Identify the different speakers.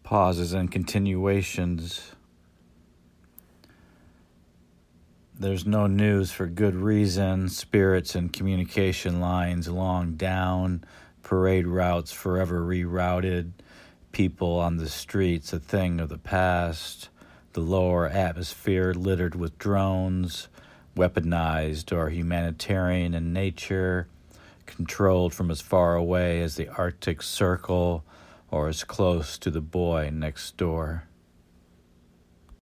Speaker 1: pauses and continuations. There's no news for good reason. Spirits and communication lines long down, parade routes forever rerouted, people on the streets a thing of the past, the lower atmosphere littered with drones, weaponized or humanitarian in nature, controlled from as far away as the Arctic Circle or as close to the boy next door.